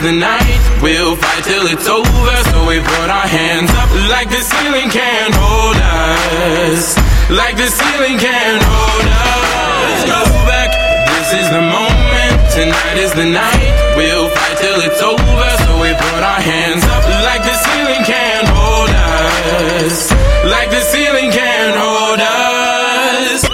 the night, we'll fight till it's over. So we put our hands up like the ceiling can't hold us. Like the ceiling can't hold us. Go back, this is the moment. Tonight is the night, we'll fight till it's over. So we put our hands up like the ceiling can't hold us. Like the ceiling can't hold us.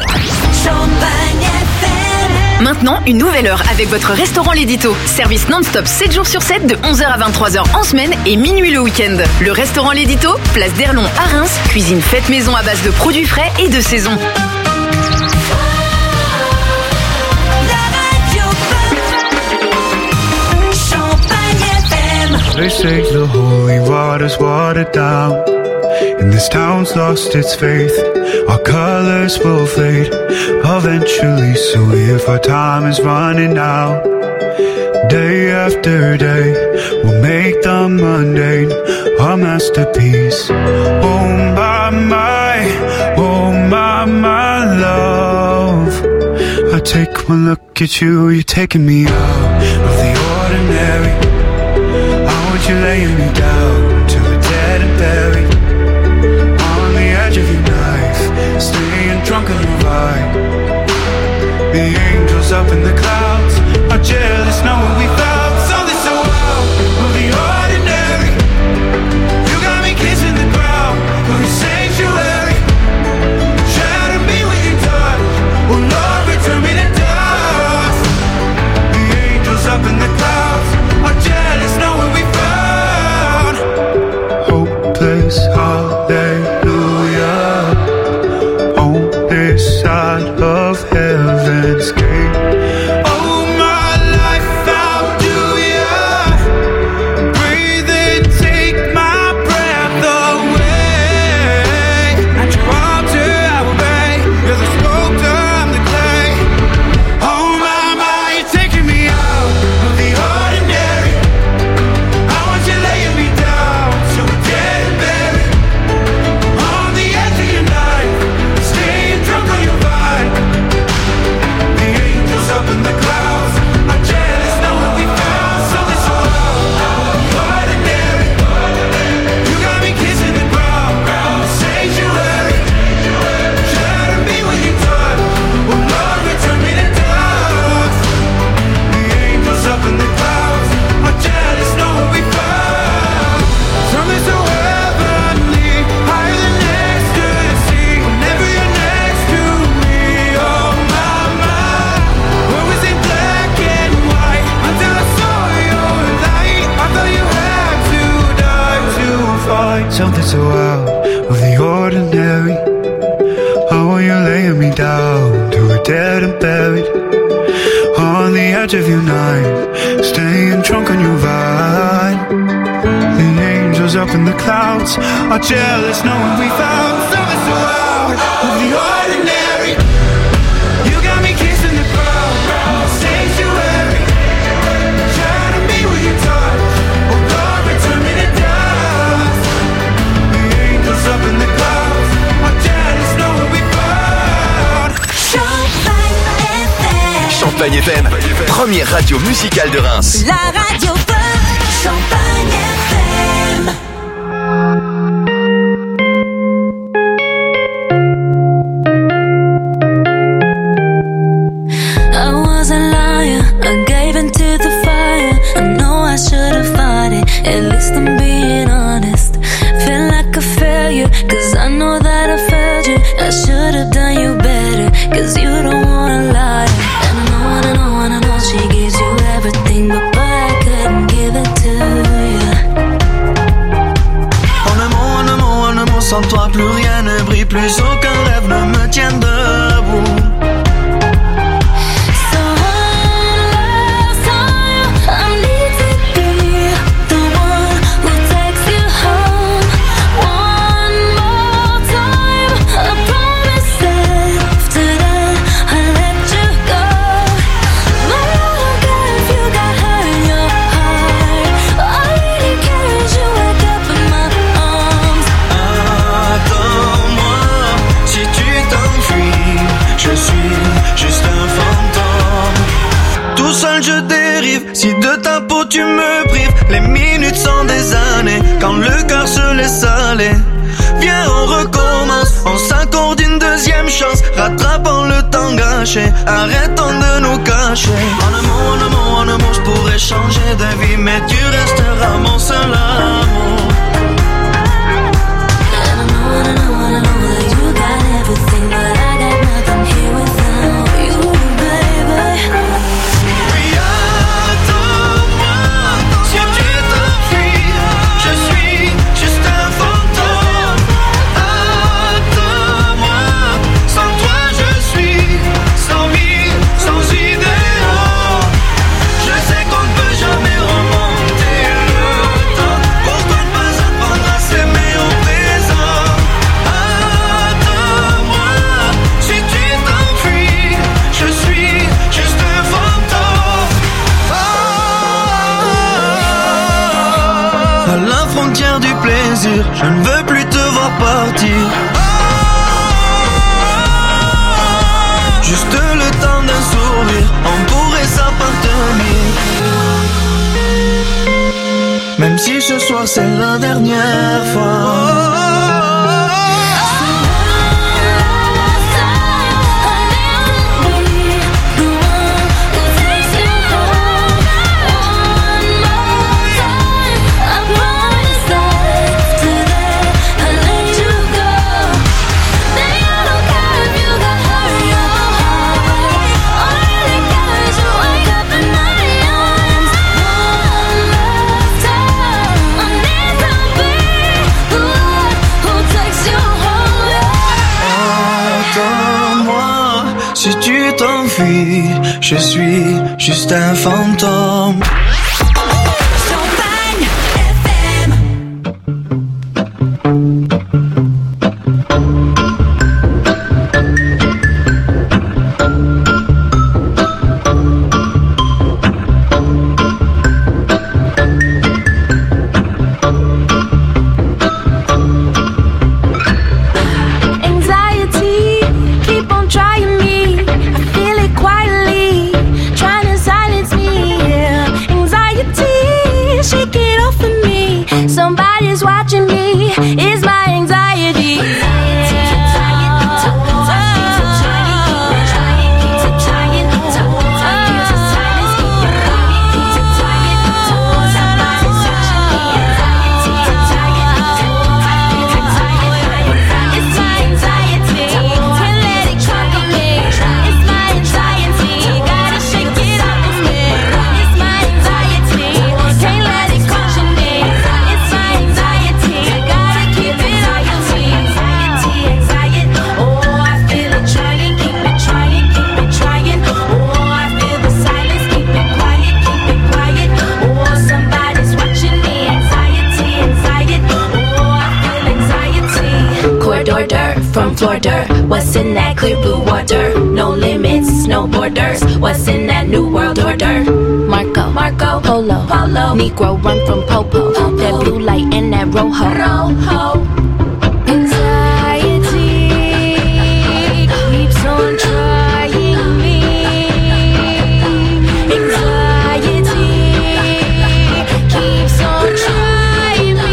Maintenant, une nouvelle heure avec votre restaurant L'Édito. Service non-stop 7 jours sur 7 de 11h à 23h en semaine et minuit le week-end. Le restaurant L'Édito, place d'Erlon à Reims, cuisine faite maison à base de produits frais et de saison. They say the holy water's watered down, and this town's lost its faith. Our colors will fade eventually, so if our time is running out, day after day, we'll make the mundane our masterpiece. Oh my love, I take one look at you, you're taking me out of the ordinary. You're laying me down to a dead and buried on the edge of your knife, staying drunk on your ride. The angels up in the clouds are jealous knowing we found something so out of the ordinary. You got me kissing the ground of your sanctuary. Shatter me with your touch, oh Lord, return me to dust. The angels up in the clouds are jealous knowing we found hopeless hallelujah on this side of heaven's gate. Oh my life, how do ya breathe and take my breath away? At your altar I will obey. You're the sculptor, I'm the clay. Oh my, you're taking me out of the ordinary. I want you laying me down so dead and buried on the edge of your knife, staying drunk on your vine. The angels up in the clouds are jealous knowing we found something so ordinary. You got me kissing the ground, sanctuary. Shatter me when you touch, oh Lord, return me to dust. The angels up in the clouds are jealous knowing we found something so heavenly, higher than ecstasy. Whenever you're next to me, oh my, where was it black and white until I saw your light? I thought you had to die to find something so out of the ordinary. Oh, you're laying me down to a dead and buried on the edge of your knife, staying drunk on your vine. The angels up in the clouds are jealous knowing we found something so out of the ordinary. You got me kissing the ground, sanctuary. Shatter me with your touch, oh Lord, return me to dust. The angels up in the clouds are jealous knowing we found Champagne FM, première radio musicale de Reims. La radio Champagne FM. I was a liar, I gave into the fire. I know I should have fought it, at least I'm being honest. Feel like a failure, cause I know that I failed you. I should have done you better, cause you don't wanna lie. And I know she gives you everything, but boy, I couldn't give it to you. En amour, sans toi plus rien ne brille, plus aucun rêve ne me tient debout. Si de ta peau où tu me prives. Les minutes sont des années quand le cœur se laisse aller. Viens, on recommence, on s'accorde une deuxième chance. Rattrapons le temps gâché, arrêtons de nous cacher. En amour, je pourrais changer de vie, mais tu resteras mon seul amour. And I know that you got everything, but I got nothing here without you, baby. Oui, attends-moi, si tu t'enfuis, je suis juste un fantôme. Attends-moi, sans toi je suis sans vie, sans idéal. Je sais qu'on ne peut jamais remonter le temps. Pourquoi ne pas apprendre à s'aimer au présent? Attends-moi, si tu t'enfuis, je suis juste un fantôme. À la frontière du plaisir, je ne veux plus te voir partir. Juste le temps d'un sourire, on pourrait s'appartenir. Même si ce soir c'est la dernière fois. Si tu t'enfuis, je suis juste un fantôme. Champagne FM. Anxiety, keep on trying me. I feel it quietly, trying to silence me. Yeah. Anxiety, shake it off of me. Somebody's watching me. It's my anxiety. From Florida, what's in that clear blue water? No limits, no borders. What's in that new world order? Marco, Polo, Negro run from Popo. That blue light and that rojo. Anxiety keeps on trying me. Anxiety keeps on trying me.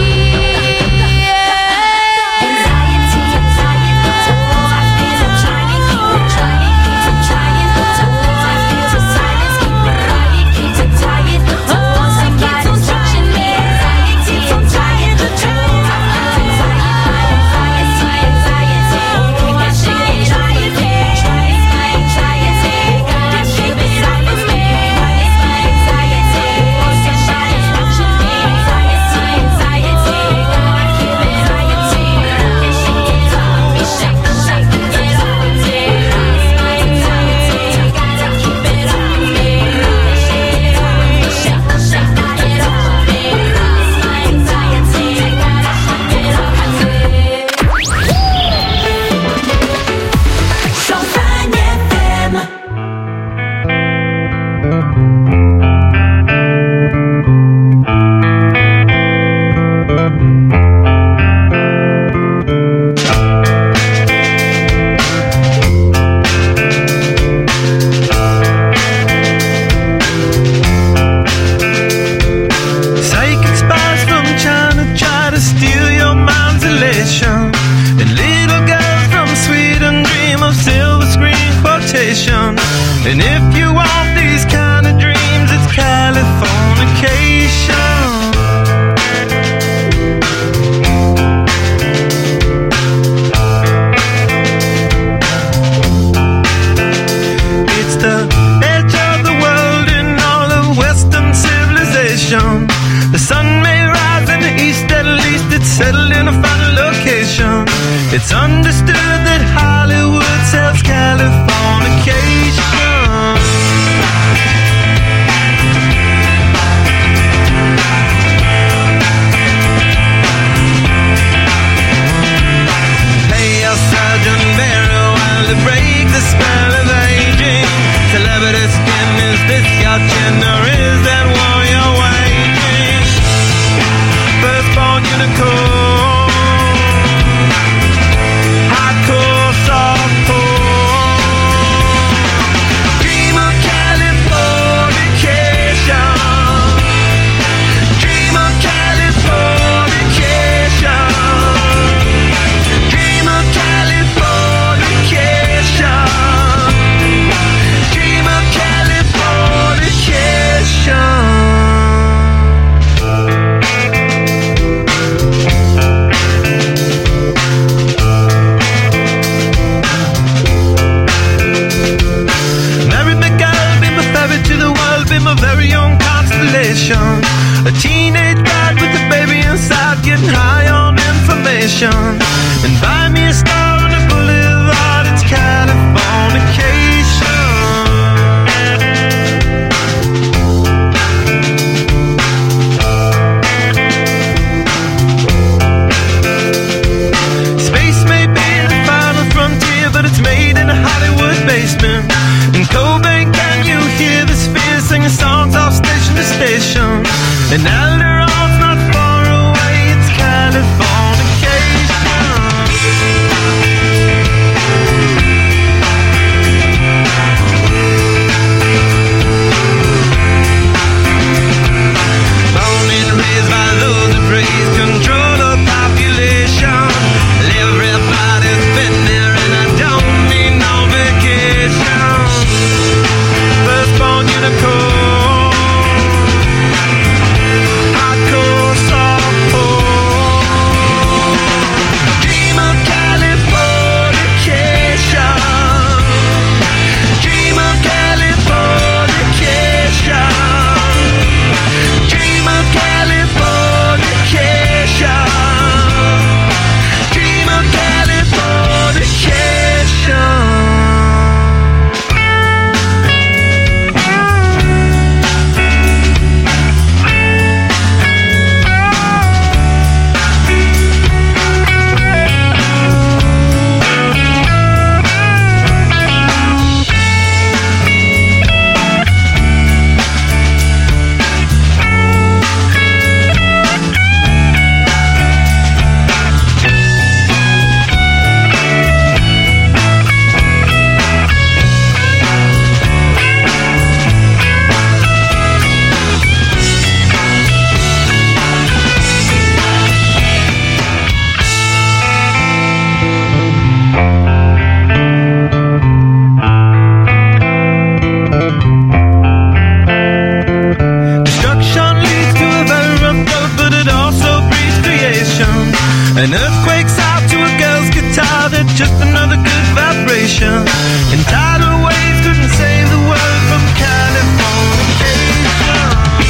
sun may rise in the east, at least it's settled in a final location. It's understood that Hollywood sells Californication. To break the spell of aging, celebrity skin, is this your gender? Is that war you're waging? Firstborn unicorn, hardcore softcore, dream of Californication, dream of Californication, dream of Californication. Dream of Californication. Marry me, girl, be my fairy to the world, be my very own constellation. A teenage bride with a baby inside, getting high on information. And buy me a star on the boulevard, it's Californication. Space may be the final frontier, but it's made in a Hollywood basement. In Cobain, can you hear the sphere singing songs off station to station? And Alderon's not far away, it's Californication. Born and raised by those who praise control of population. Everybody's been there and I don't need no vacation. Firstborn unicorn, hardcore softcore, dream of Californication, dream of Californication, dream of Californication, dream of Californication. Destruction leads to a very rough road, but it also breeds creation. An earthquake's out to a girl's guitar, that's just another good vibration. And tidal waves couldn't save the world from Californication.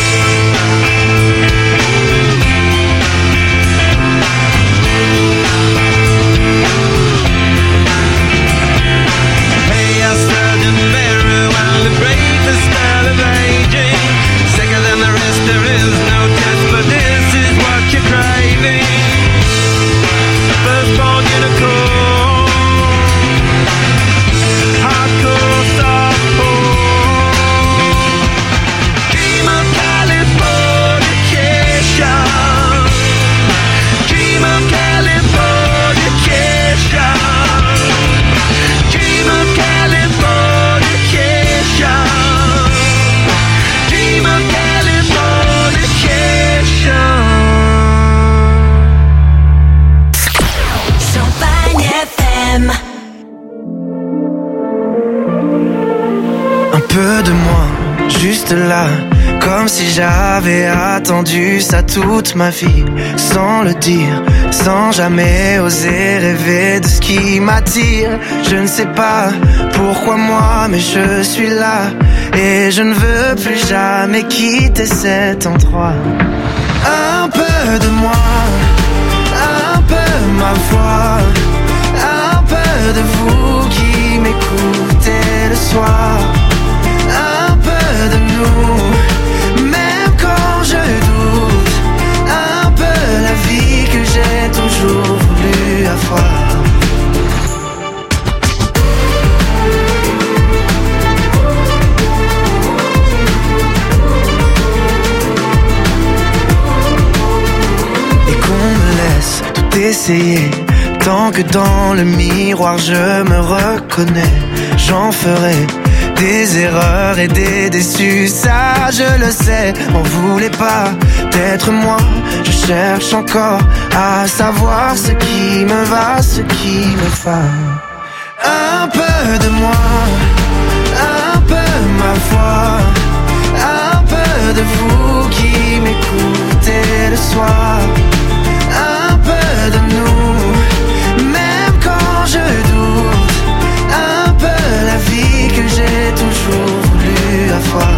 Hey, I studied very well to break the spell of aging. Sicker than the rest, there is no test, but this is what you're craving. Firstborn unicorn, hardcore softcore, dream of Californication, dream of Californication, dream of Californication, dream of Californication. Champagne FM. Un peu de moi, juste là, comme si j'avais attendu ça toute ma vie, sans le dire, sans jamais oser rêver de ce qui m'attire. Je ne sais pas pourquoi moi, mais je suis là, et je ne veux plus jamais quitter cet endroit. Oh, essayer. Tant que dans le miroir je me reconnais, j'en ferai des erreurs et des déçus, ça je le sais. M'en voulez pas d'être moi, je cherche encore à savoir ce qui me va, ce qui me va. Un peu de moi, un peu ma foi, un peu de vous qui m'écoutez le soir, un peu de nous, même quand je doute, un peu la vie que j'ai toujours voulu avoir.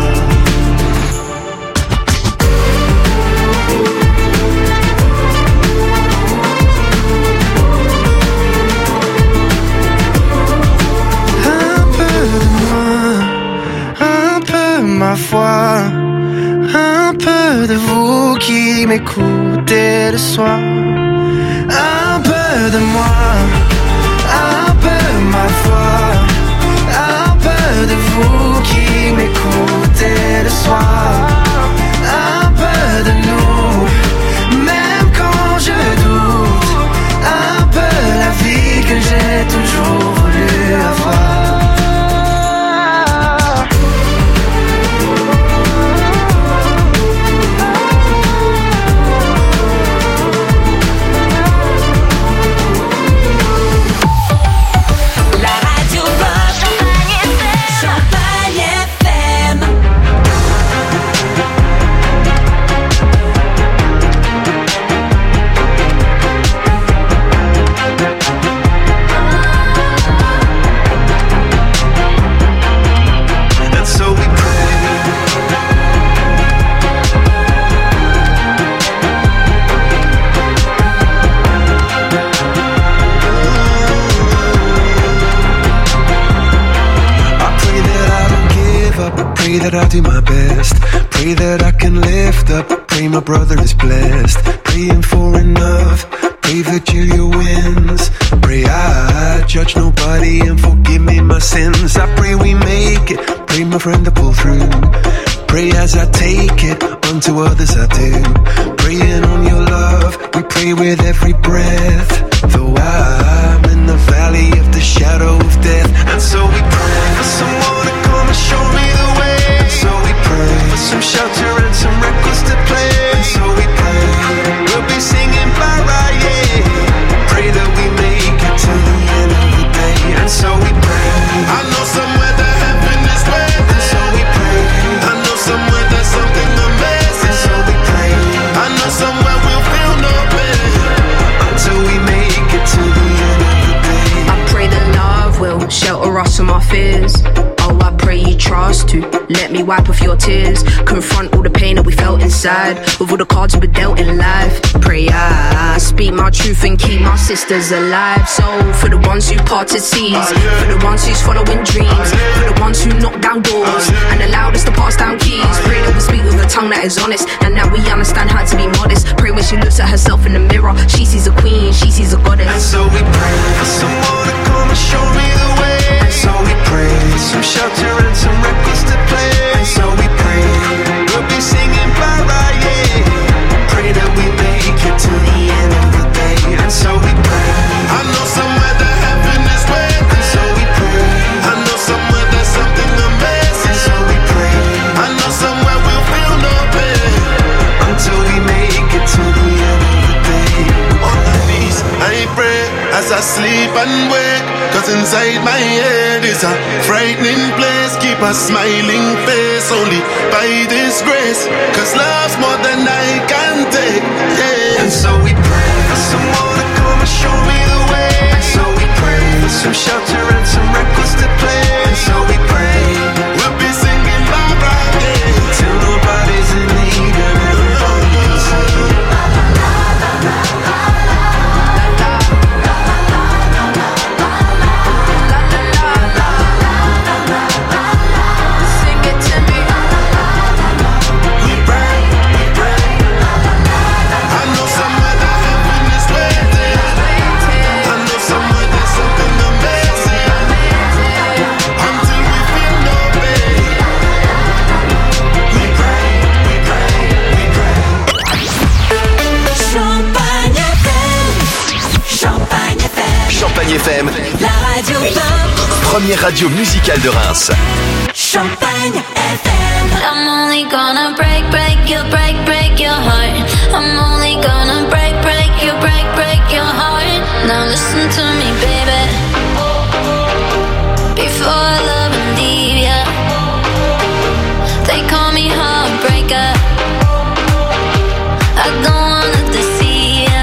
Ma foi, un peu de vous qui m'écoutez le soir, un peu de moi, un peu ma foi, un peu de vous qui m'écoutez le soir, un peu de nous, même quand je doute, un peu la vie que j'ai toujours voulu avoir. Pray that I do my best. Pray that I can lift up. Pray my brother is blessed. Praying for enough. Pray Virgilia wins. Pray I judge nobody and forgive me my sins. I pray we make it. Pray my friend to pull through. Pray as I take it. Unto others I do. Praying on your love. We pray with every breath. Though I'm in the valley of the shadow of death. And so we pray for someone to come and show me the way. So we pray for some shelter and some records to play. And so we pray we'll be singing bye-bye, yeah. Pray that we make it to the end of the day. And so we pray. I know somewhere that heaven is waiting. And so we pray. I know somewhere there's something amazing. And so we pray. I know somewhere we'll feel no pain until we make it to the end of the day. I pray that love will shelter us from our fears. I pray you trust to let me wipe off your tears. Confront all the pain that we felt inside, with all the cards we've been dealt in life. Pray I speak my truth and keep my sisters alive. So for the ones who parted seas, for the ones who's following dreams, for the ones who knocked down doors and allowed us to pass down keys. Pray that we speak with a tongue that is honest, and that we understand how to be modest. Pray when she looks at herself in the mirror, she sees a queen, she sees a goddess. And so we pray for someone to come and show me the way. And so we pray some shelter and some records to play. And so we pray we'll be singing bye-bye, yeah. Pray that we make it to the end of the day. And so we pray. I know somewhere that heaven is waiting. And so we pray. I know somewhere there's something amazing. And so we pray. I know somewhere we'll feel no pain until we make it to the end of the day. On my knees I pray as I sleep and wake, 'cause inside my head is a frightening place. Keep a smiling face only by this grace, 'cause love's more than I can take, yeah. And so we pray for someone to come and show me the way. And so we pray for some shelter and some records to play. And so we pray we'll be singing bye-bye, yeah, till nobody's in need and everybody can sing. première radio musicale de Reims. Champagne FM. I'm only gonna break your heart. I'm only gonna break your heart. Now listen to me, baby. Before I love and leave ya, they call me heartbreaker. I don't wanna deceive ya.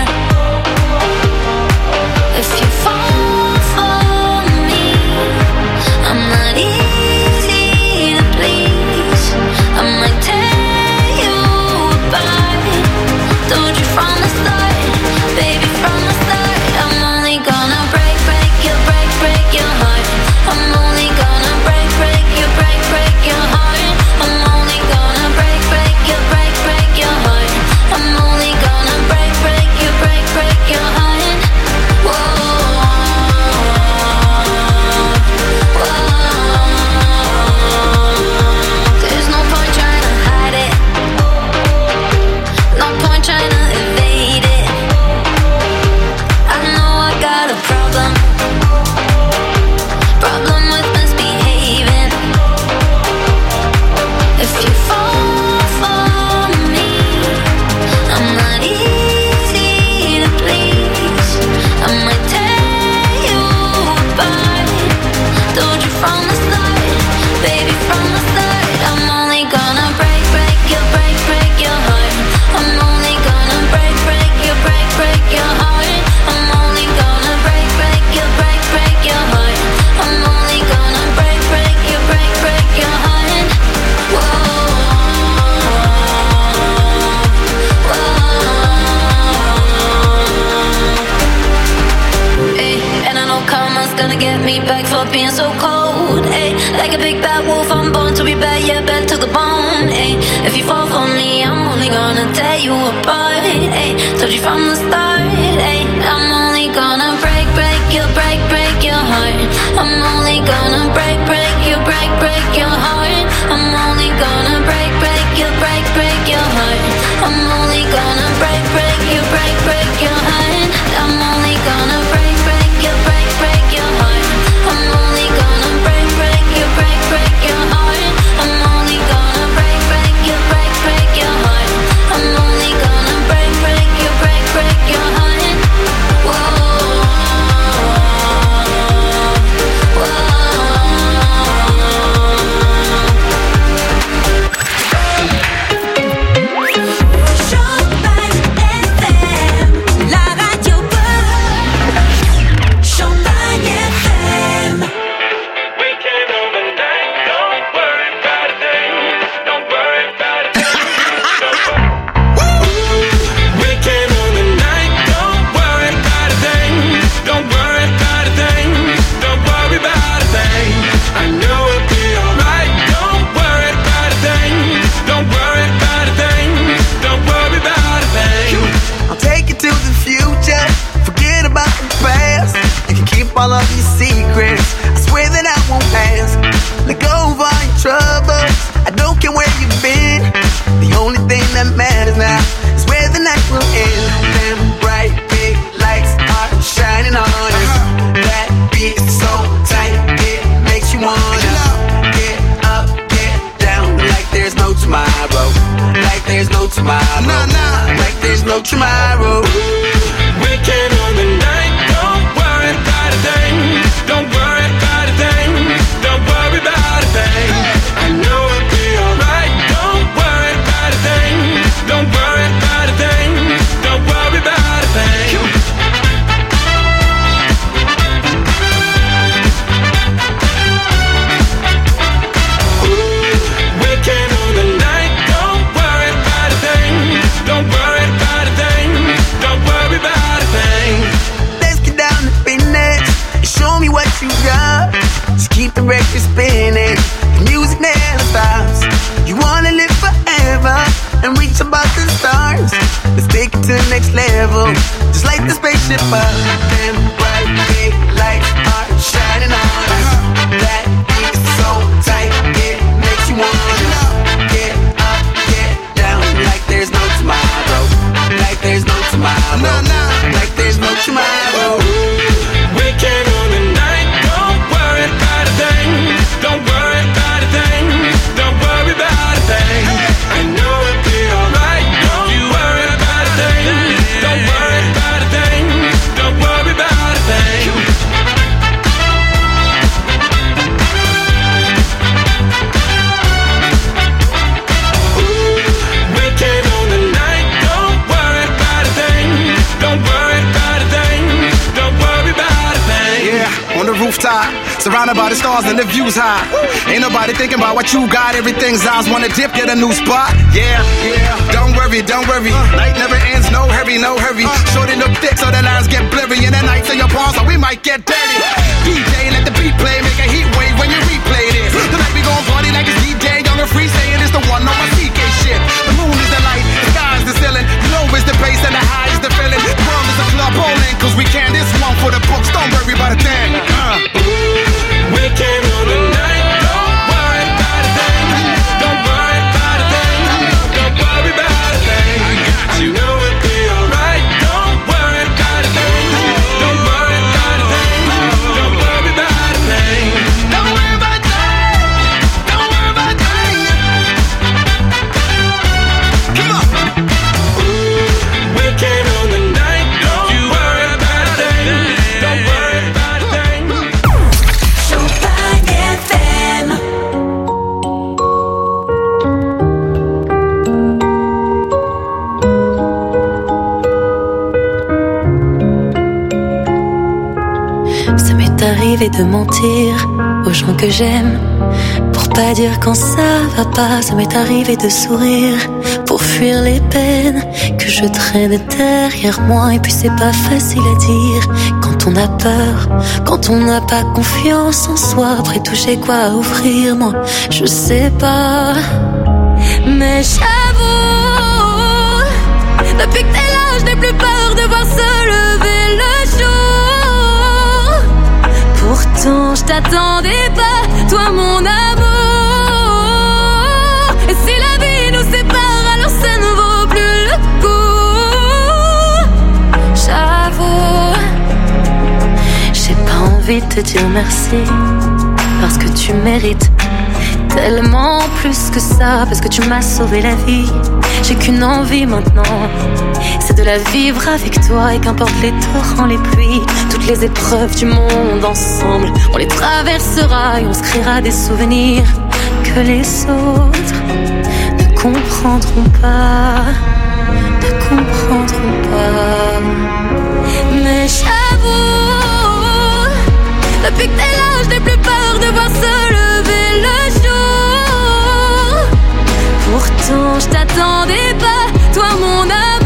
If you fall for me, I'm not easy to please. I might tear you apart. Told you from the start, baby, from the start. I'm only gonna break your heart. I'm only gonna break your heart. I'm only gonna break your heart. I'm only gonna break your heart. Whoa, whoa. There's no point trying to hide it. No point trying to evade it. I know I got a problem with misbehaving. If you fall for me, I'm not easy to please. I might tear you apart. Told you from the start, baby, from the start. I'm only gonna break your heart. I'm only gonna break your heart. I'm only gonna break your heart. I'm only gonna break your heart. Whoa, whoa. Ay, and I know karma's gonna get me back for being so cold. Ay, like a big bad wolf, I'm born to be bad, yeah, bad to the bone. Ay, if you fall for me, I'm only gonna tear you apart. Ay, told you from the start. Ay, I'm only gonna break your heart. I'm only gonna break your heart. I'm only gonna break your heart. I'm only gonna break your heart. I'm only gonna break your heart. I'm only gonna break your heart. I'm only gonna break your heart. I'm only gonna break your heart. Whoa. All of your secrets, I swear that I won't ask. Let go of all your troubles, I don't care where you've been. The only thing that matters now is where the night will end. Them bright big lights are shining on us. That beat so tight, it makes you wanna get up, get down, like there's no tomorrow. Like there's no tomorrow. Like there's no tomorrow. We can own the night, don't worry about a thing. Don't worry about a thing. Don't worry about a thing. I know it'll be alright. Don't worry about a thing. Don't worry about a thing. Don't worry about a thing. We can own the night. Don't worry about a thing. Don't worry about a thing. Don't worry about a thing. Let's get down to business and show me what you got. Just keep the record spinning, the music never stops. You wanna live forever and reach above the stars. Let's take it to the next level, just like the spaceship up. Them bright big lights are shining on us. That beat is so tight, it makes you wanna get up, get down, like there's no tomorrow. Like there's no tomorrow. Like there's no tomorrow. We can own the night. Don't worry about a sky. Surrounded by the stars and the view's high. Ain't nobody thinking about what you got. Everything's ours. Wanna dip, get a new spot. Yeah, yeah. Don't worry, don't worry. Night never ends, no hurry, no hurry. Shorty look thick so the lines get blurry. And the nights in your palms so we might get dirty. DJ, let the beat play. Make a heat wave when you replay this. Tonight we gon' party like it's DJ. Young and free saying it's the one on my CK shit. The moon is the light, the sky is the ceiling. You know it's the bass and the high is the feeling. The world is a club bowling, cause we can. This one for the books, don't worry about a thing. We came on the night, don't worry about a thing. Don't worry about a thing. Don't worry about a thing. I got you. Know it'll be alright. Don't worry about a thing. Don't worry about a thing. Don't worry about a thing. Don't worry about a thing. Don't worry about a thing. Come on. We came on the night, don't you worry about a thing. Don't worry about a thing. Champagne FM. Ça m'est arrivé de mentir aux gens que j'aime pour pas dire quand ça va pas. Ça m'est arrivé de sourire pour fuir les peines que je traîne derrière moi. Et puis c'est pas facile à dire quand on a peur, quand on n'a pas confiance en soi. Après tout j'ai quoi à offrir, moi je sais pas. Mais j'avoue, depuis que t'es là je n'ai plus peur de voir se lever le jour. Pourtant je t'attendais pas, toi mon amour. Et si la vie nous sépare, alors ça ne vaut plus le coup. J'avoue, j'ai pas envie de te dire merci, parce que tu mérites tellement plus que ça, parce que tu m'as sauvé la vie. J'ai qu'une envie maintenant, c'est de la vivre avec toi. Et qu'importe les torrents, les pluies, toutes les épreuves du monde ensemble, on les traversera et on se créera des souvenirs que les autres ne comprendront pas, ne comprendront pas. Mais j'avoue, depuis que t'es là je n'ai plus peur de voir se lever le jour. Pourtant je t'attendais pas, toi mon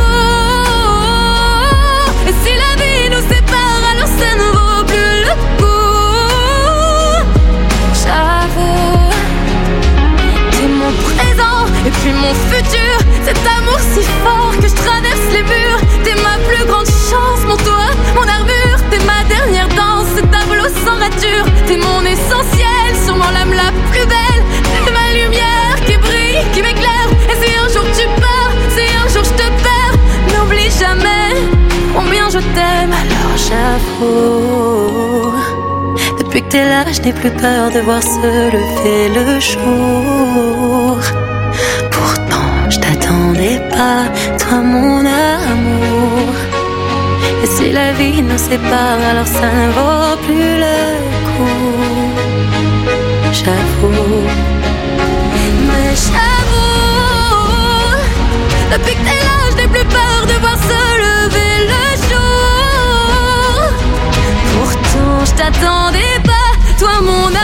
amour. Et si la vie nous sépare, alors ça ne vaut plus le coup. J'avoue, t'es mon présent et puis mon futur. Cet amour si fort que je traverse les murs. T'es ma plus grande chance, mon toit, mon armure. T'es ma dernière danse, ce tableau sans rature. T'es mon essentiel, sûrement l'âme la plus belle. T'es ma lumière qui brille, qui m'éclaire. Et si un jour tu pars, si un jour je te perds, n'oublie jamais combien je t'aime. Alors j'avoue, depuis que t'es là je n'ai plus peur de voir se lever le jour. Pourtant je t'attendais pas, toi mon amour. Et si la vie nous sépare, alors ça ne vaut plus le coup. J'avoue, mais j'avoue, depuis que t'es là je n'ai plus peur de voir se lever le jour. Pourtant je t'attendais pas, toi mon amour.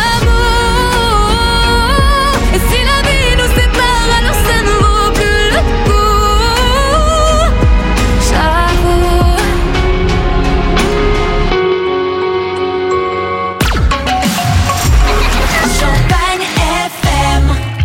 Et si la vie nous sépare, alors ça ne vaut plus le coup. J'avoue. Champagne FM.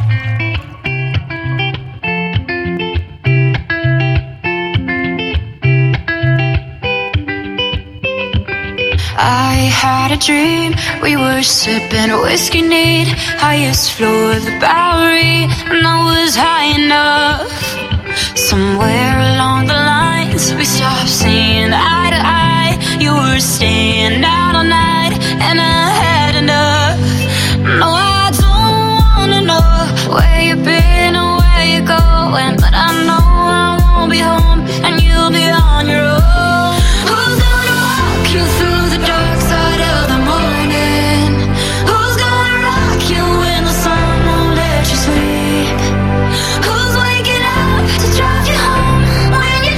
I had a dream, we were sipping whiskey neat, highest floor of the Bowery, and I was high enough. Somewhere along the lines, we stopped seeing eye to eye. You were staying out all night, and I had enough. No, I don't wanna know where you've been or where you're going, but I know I won't be home, and you'll be on your own. Who's gonna walk you through the dark side of the morning? Who's gonna rock you when the sun won't let you sleep? Who's waking up to drive you home when you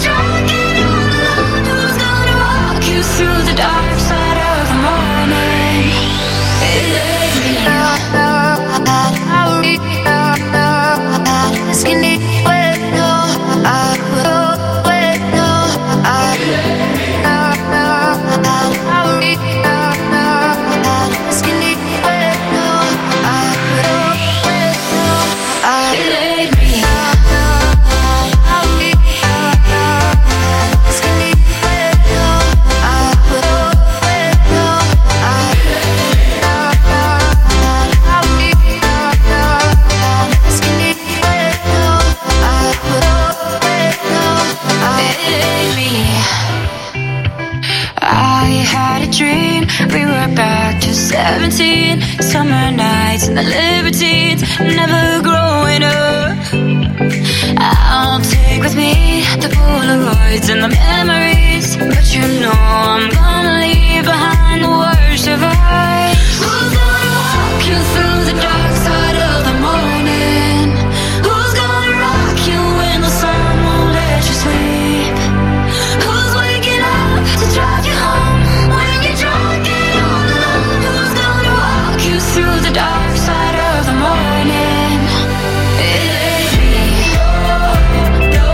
had a dream. We were back to 17. Summer nights and the libertines. Never growing up. I'll take with me the Polaroids and the memories. But you know I'm gonna leave behind the worst of us. Who's gonna walk you through the dark side of the morning? Who's gonna rock you when the sun won't let you sleep? Who's waking up to drive you home when you're drunk and all alone? Who's gonna walk you through the dark side of the morning? It ain't me. No,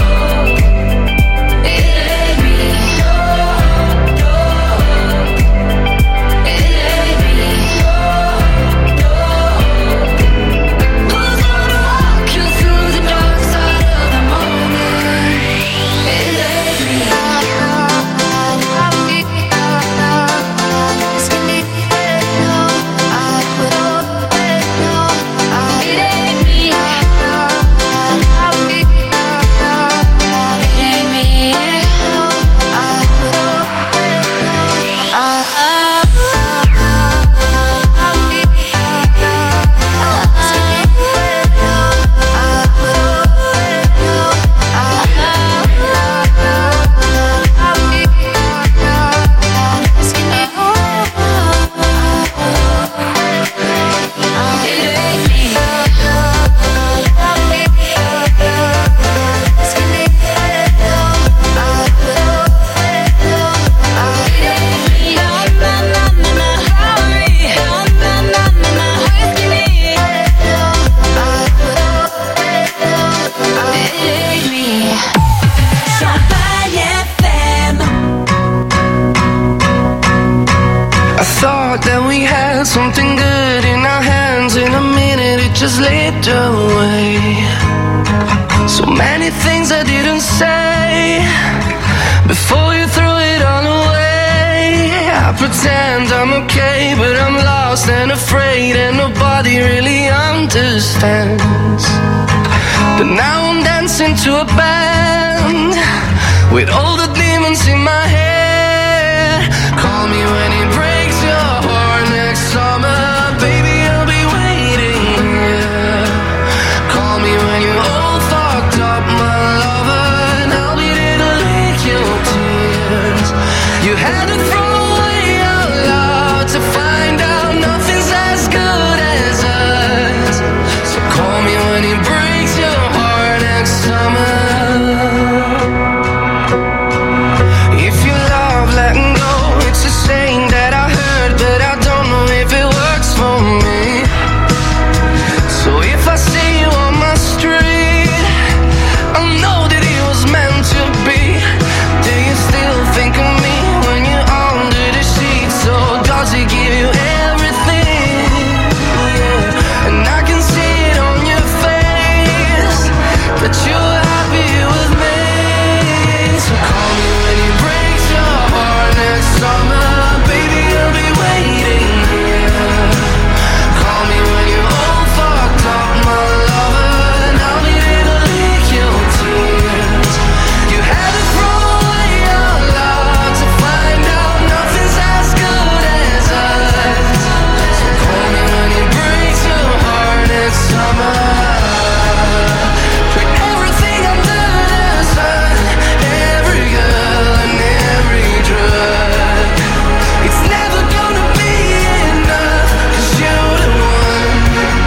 it ain't me. No, it ain't me. No, who's gonna walk you through the dark side of the morning? It ain't me. Something good in our hands, in a minute it just slipped away. So many things I didn't say before you threw it all away. I pretend I'm okay, but I'm lost and afraid, and nobody really understands. But now I'm dancing to a band with all the demons in my head. Call me when it breaks your heart next summer, baby, I'll be waiting here. Call me when you're all fucked up, my lover, and I'll be there to lick your tears. You had to throw away your love to find out nothing's as good as us. So call me when it breaks your heart next summer. If you love letting go, it's a saying that I heard, but I don't know if it works for me. So if I see you on my street, I know that it was meant to be. Do you still think of me when you're under the sheets? So does it give you everything? Yeah. And I can see it on your face that you're happy with me. So call me when it breaks your heart next summer, baby, I'll be waiting here. Call me when you're all fucked up, my lover, and I'll be there to lick your tears. You had to throw away your love to find out nothing's as good as us. So call me when it breaks your heart next summer. Put everything under the sun, every girl and every drug. It's never gonna be enough, 'cause you're the one.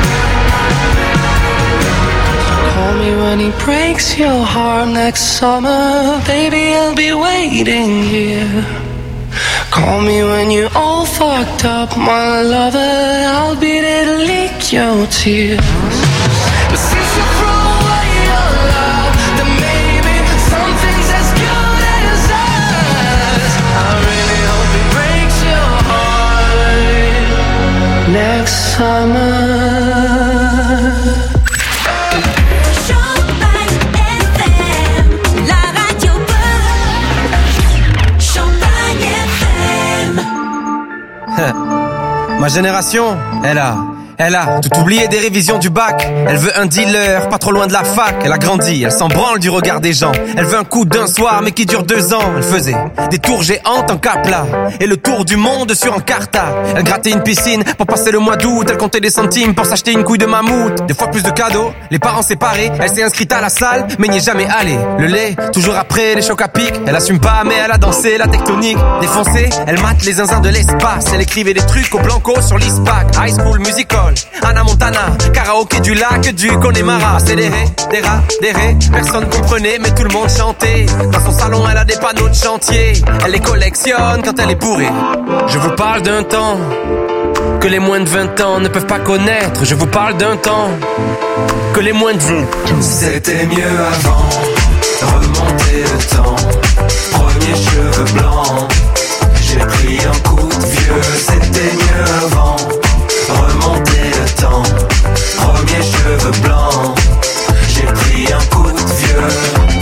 Call me when he breaks your heart next summer, baby, I'll be waiting here. Call me when you're all fucked up, my lover, I'll be there to lick your tears. But since you throw away your love, then maybe something's as good as us. I really hope it breaks your heart next summer. Champagne FM, la radio bonne. Champagne FM. Ma génération, Elle a tout oublié des révisions du bac. Elle veut un dealer, pas trop loin de la fac. Elle a grandi, elle s'en branle du regard des gens. Elle veut un coup d'un soir, mais qui dure 2 ans. Elle faisait des tours géantes en Capla et le tour du monde sur Encarta. Elle grattait une piscine pour passer le mois d'août. Elle comptait des centimes pour s'acheter une couille de mammouth. Des fois plus de cadeaux, les parents séparés. Elle s'est inscrite à la salle, mais n'y est jamais allée. Le lait, toujours après les chocs à pic. Elle assume pas, mais elle a dansé la tectonique. Défoncée, elle mate les zinzins de l'espace. Elle écrivait des trucs au blanco sur l'ISPAC. High School Musical, Anna Montana, karaoké du lac du Connemara. C'est des ré, des rats, des ré. Personne comprenait, mais tout le monde chantait. Dans son salon, elle a des panneaux de chantier. Elle les collectionne quand elle est bourrée. Je vous parle d'un temps que les moins de 20 ans ne peuvent pas connaître. Je vous parle d'un temps que les moins de 20. C'était mieux avant, remonter le temps. Premier cheveux blancs, j'ai pris un coup de vieux. C'était mieux avant, remonter le temps. Premier cheveux blancs, j'ai pris un coup de vieux.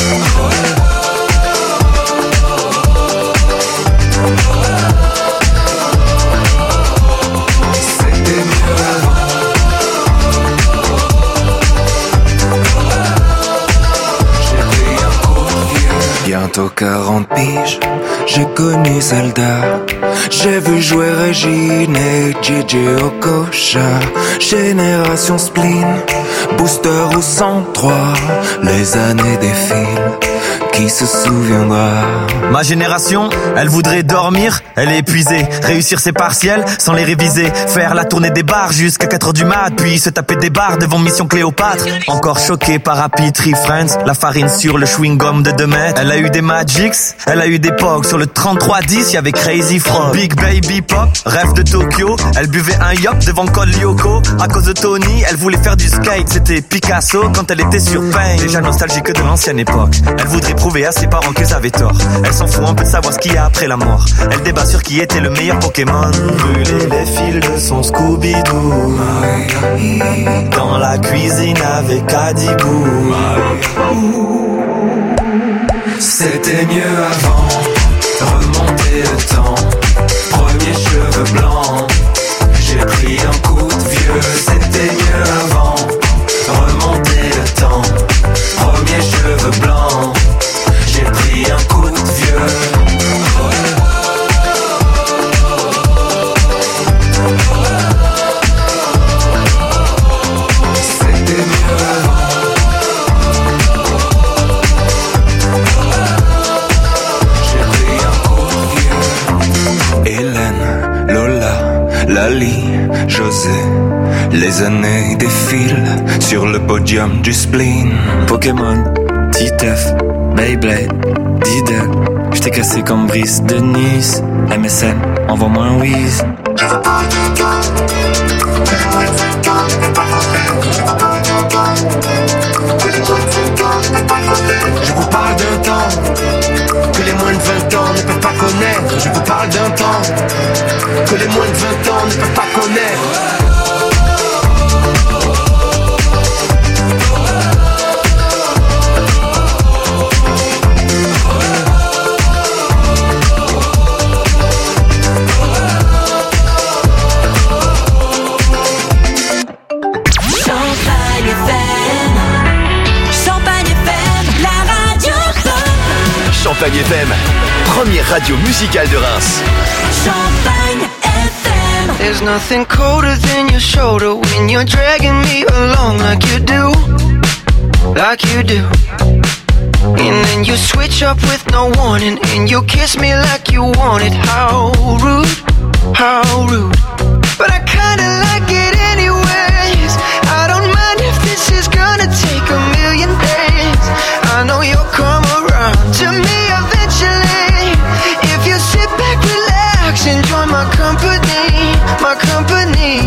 Bientôt 40 piges, j'ai connu Zelda. J'ai vu jouer Régine et Gigi Okocha. Génération spleen, booster ou 103. Les années défilent, qui se souviendra? Ma génération, elle voudrait dormir, elle est épuisée. Réussir ses partiels sans les réviser. Faire la tournée des bars jusqu'à 4h du mat. Puis se taper des bars devant Mission Cléopâtre. Encore choqué par Happy Tree Friends. La farine sur le chewing-gum de 2 mètres. Elle a eu des Magics, elle a eu des Pogs. Sur le 3310, y'avait Crazy Frog. Big Baby Pop, rêve de Tokyo. Elle buvait un yop devant Col Lyoko. À cause de Tony, elle voulait faire du skate. C'était Picasso quand elle était sur Pain. Déjà nostalgique de l'ancienne époque. Elle voudrait prouver à ses parents qu'ils avaient tort. Elle s'en fout un peu de savoir ce qu'il y a après la mort. Elle débat sur qui était le meilleur Pokémon. Brûler les fils de son Scooby-Doo. Dans la cuisine avec Adibou. C'était mieux avant, remonter le temps. Premier cheveux blancs, j'ai pris un coup de vieux. C'était mieux avant, remonter le temps. Premier cheveux blancs, j'ai pris un coup de vieux. C'était mieux avant. J'ai pris un coup de vieux. Hélène, Lola, Lali, José. Les années défilent sur le podium du spleen. Pokémon, Titeuf, Beyblade, Diddle. J't'ai cassé comme Brice de Nice. MSN, envoie-moi un whiz. Je vous parle d'un temps que les moins de 20 ans ne peuvent pas connaître. Je vous parle d'un temps que les moins de 20 ans ne peuvent pas connaître. Champagne FM, première radio musicale de Reims. Champagne FM. There's nothing colder than your shoulder when you're dragging me along like you do. Like you do. And then you switch up with no warning and you kiss me like you want it. How rude, how rude. But I kinda like it anyways. I don't mind if this is gonna take a million days. I know you'll come around to me eventually. If you sit back, relax, enjoy my company, my company.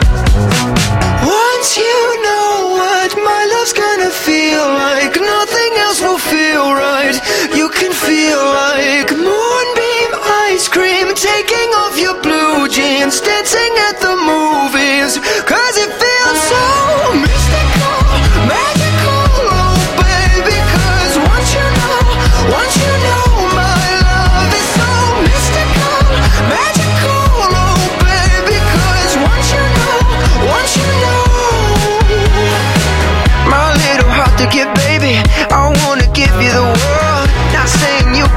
Once you know what my love's gonna feel like, nothing else will feel right. You can feel like moonbeam ice cream, taking off your blue jeans, dancing at the movies, 'cause it feels so mystical, magical, oh baby, 'cause once you know my love is so mystical, magical, oh baby, 'cause once you know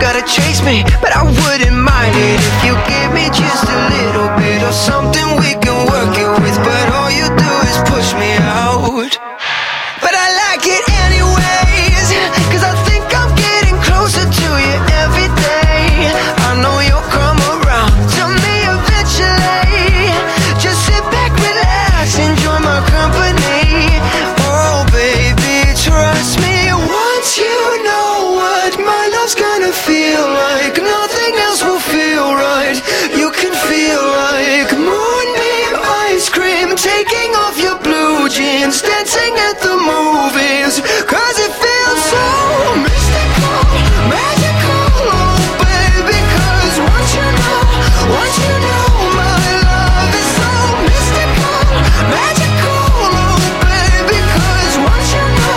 gotta chase me, but I wouldn't mind it if you give me just a little bit of something we can work it with. But all you do is push me out. But I like it anyways, cause I think I'm getting closer to you every day. I know you'll come around to me eventually. Just sit back, relax, enjoy my company. Oh baby, trust me, once you know what my love's gonna feel like, nothing else will feel right. You can feel like moonbeam ice cream, taking off your blue jeans, dancing at the movies, cause it feels so mystical, magical, oh baby. Cause once you know my love is so mystical, magical, oh baby. Cause once you know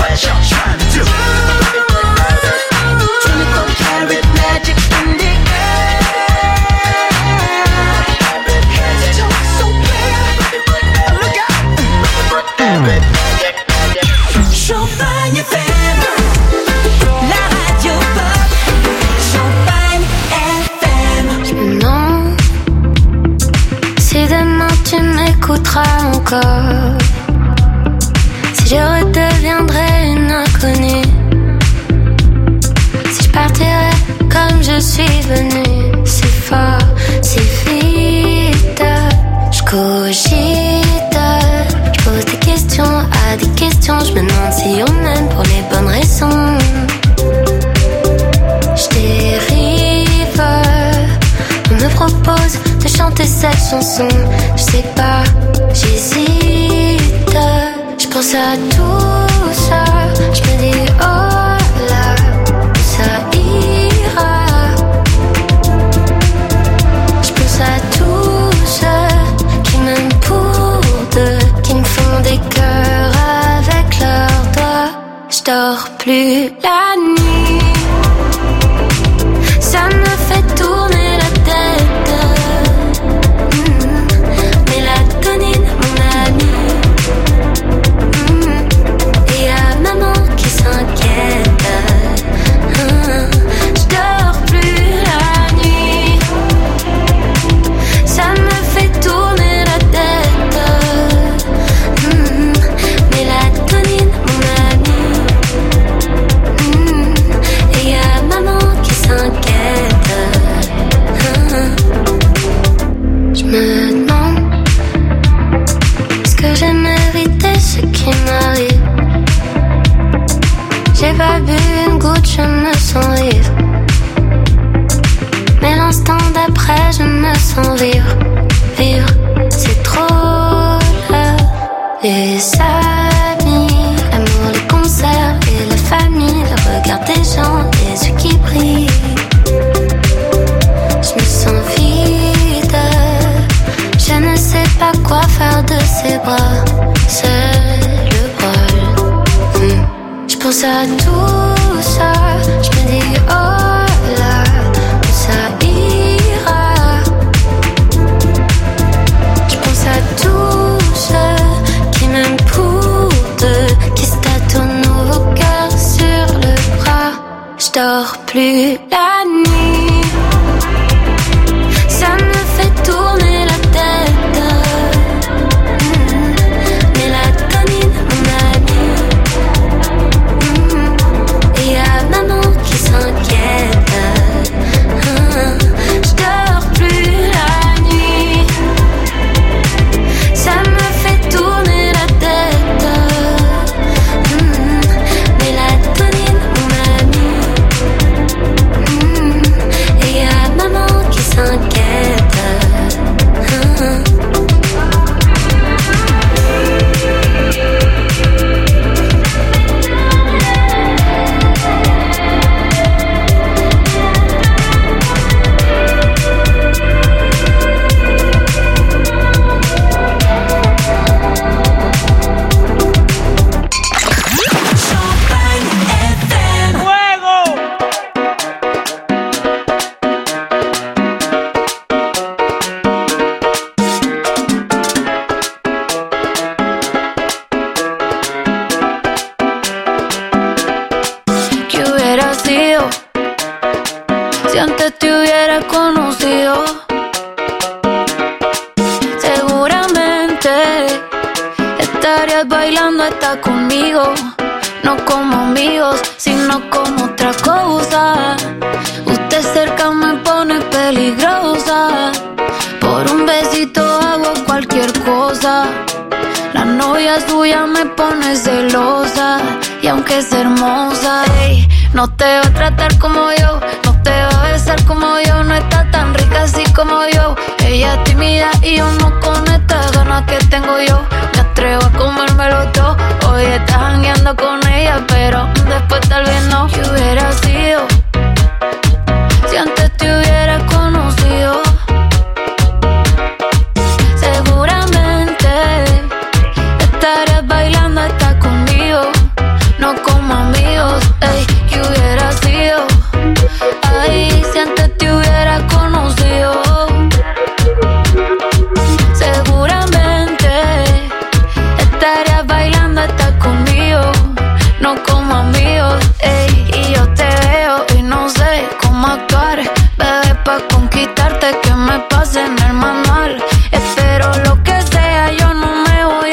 magic in the air. encore. Si je redeviendrais une inconnue, si je partirais comme je suis venue, c'est fort, c'est vite. Je cogite, je pose des questions à des questions. Je me demande si on m'aime pour les bonnes raisons. Je dérive, on me propose de chanter cette chanson. Je sais pas, j'hésite. Je pense à tout ça, je me dis oh là, ça ira. Je pense à tous ceux qui m'aiment pour deux, qui me font des cœurs avec leurs doigts. Je dors plus la nuit, ça me fait tourner la tête. Mélatonine, mon ami. Et y'a maman qui s'inquiète. Je dors plus la nuit, ça me fait tourner la tête. Mélatonine, mon ami. Et y'a maman qui s'inquiète. Je me demande, est-ce que j'ai mérité ce qui m'arrive? J'ai pas bu une goutte, je me sens ivre. Mais l'instant d'après, je me sens vivre. Vivre, c'est trop là. Les amis, l'amour, les concerts et la famille, le regard des gens, les yeux qui brillent. Je me sens vide, je ne sais pas quoi faire de ces bras. C'est le bol. Je pense à tout ça, je me dis oh là, ça ira. Je pense à tous ceux qui m'aiment pour deux, qui se tâtonnent nos cœurs sur le bras. Je dors plus la nuit, ça me fait tourner la tête. Mélatonine, mon ami. Et y'a maman qui s'inquiète. Je dors plus la nuit, ça me fait tourner la tête. Mélatonine, mon ami. Et y'a maman qui s'inquiète. ¿Qué hubiera sido si antes te hubiera conocido? Seguramente estarías bailando hasta conmigo, no como amigos, sino como otra cosa. Usted cerca me pone peligrosa, por un besito hago cualquier cosa. La novia suya me pone celosa, y aunque es hermosa, ey, no te va a tratar como yo, no te va a besar como yo, no está tan rica así como yo. Ella es tímida y yo no con estas ganas que tengo yo. Me atrevo a comérmelo todo, hoy estás jangueando con ella, pero después tal vez no. ¿Qué hubiera sido si antes te hubiera conocido? Seguramente estarías bailando hasta conmigo, no como amigos, ey. ¿Qué hubiera sido? Ay, si antes te hubiera conocido. Seguramente estarías bailando hasta conmigo, no como amigos, ey. Y yo te veo y no sé cómo actuar, bebé, pa' conquistarte que me pase en el manual. Espero lo que sea, yo no me voy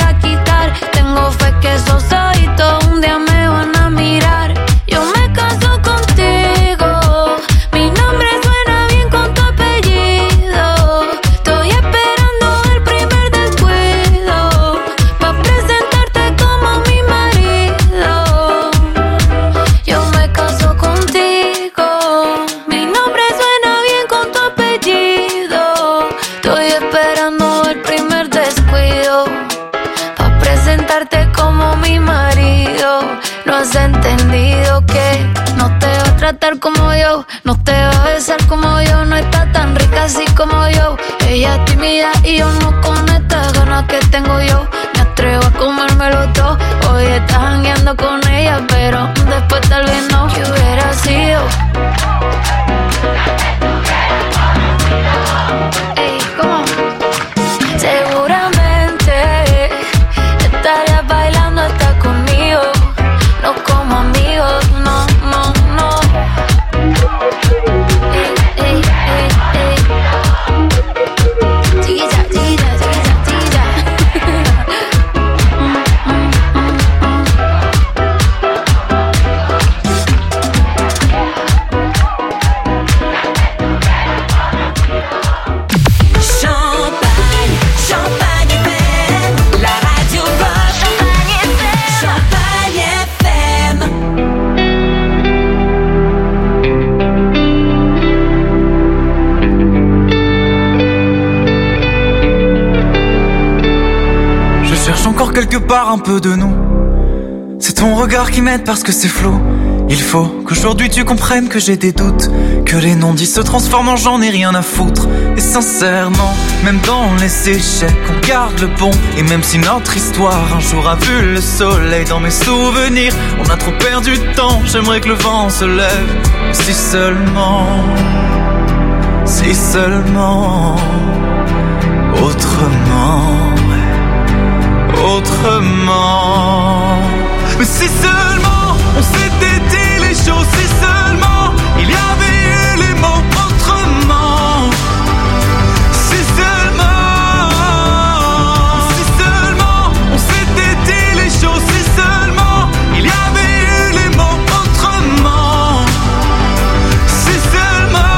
tratar como yo, no te va a besar como yo, no está tan rica así como yo. Ella es tímida y yo no con estas ganas que tengo yo. Me atrevo a comérmelo todo. Hoy estás jangueando con ella, pero después tal vez no. ¿Qué hubiera sido? Ey, ¿cómo? Seguramente estarías bailando hasta conmigo. No como amigos, no, no, no. Ey, ey, ey, ey. Chiquita, chiquita, chiquita, chiquita. Champagne, Champagne FM, la radio Rock. Champagne FM. Je cherche encore quelque part un peu de nous. C'est ton regard qui m'aide parce que c'est flou. Il faut qu'aujourd'hui tu comprennes que j'ai des doutes, que les non-dits se transforment en j'en ai rien à foutre. Et sincèrement, même dans les échecs, on garde le bon. Et même si notre histoire un jour a vu le soleil dans mes souvenirs, on a trop perdu de temps, j'aimerais que le vent se lève. Si seulement, autrement, autrement. Mais si seulement on s'était dit les choses, si seulement il y avait eu les mots autrement. Si seulement on s'était dit les choses, si seulement il y avait eu les mots autrement. Si seulement.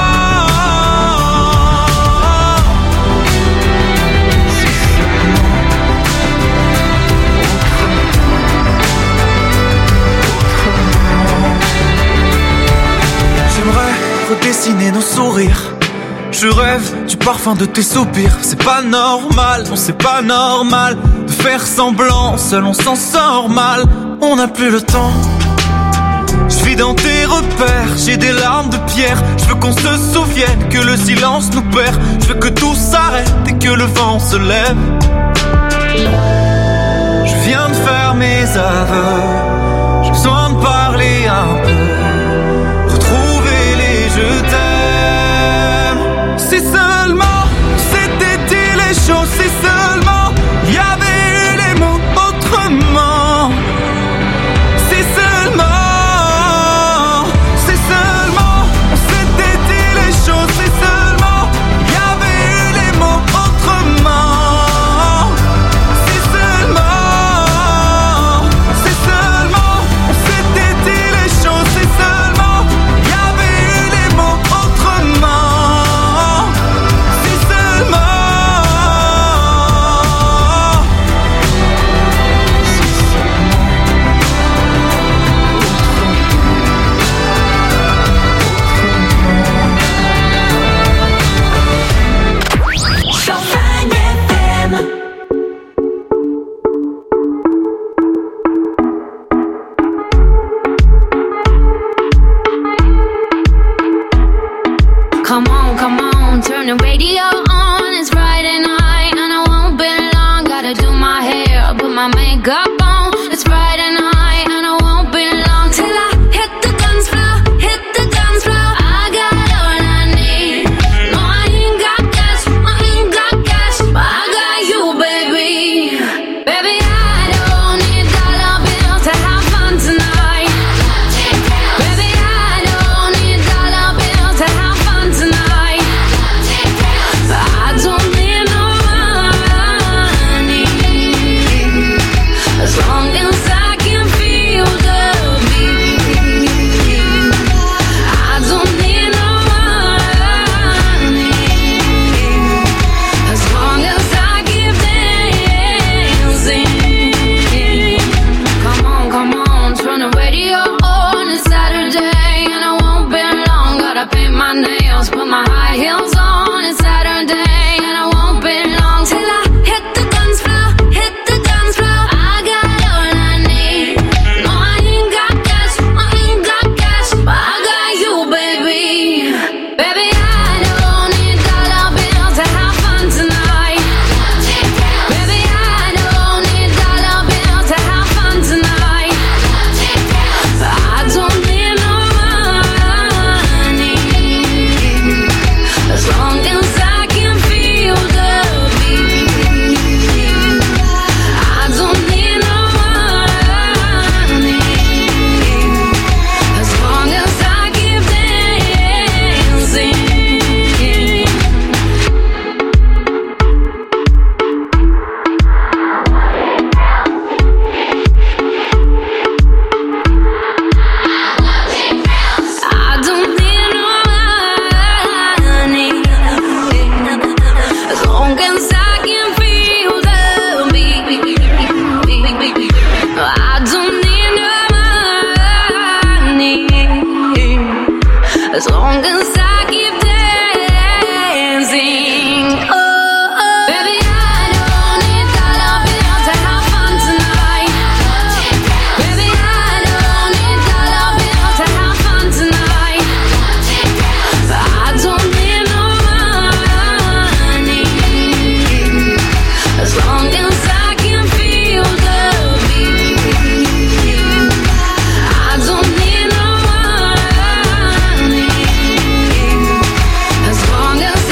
Redessiner nos sourires. Je rêve du parfum de tes soupirs. C'est pas normal, non c'est pas normal de faire semblant, seul on s'en sort mal. On n'a plus le temps. Je vis dans tes repères, j'ai des larmes de pierre. Je veux qu'on se souvienne que le silence nous perd. Je veux que tout s'arrête et que le vent se lève. Je viens de faire mes aveux. J'ai besoin de parler un peu. Je t'aime. Si seulement c'était dit les choses, si seulement il y avait eu les mots autrement. Si seulement on s'était dit les choses, si seulement il y avait eu les mots autrement. Si seulement on s'était dit les choses, si seulement il y avait eu les mots autrement. Si seulement. Champagne FM. Come on, turn the radio on. It's Friday night and I won't be long. Gotta do my hair, put my makeup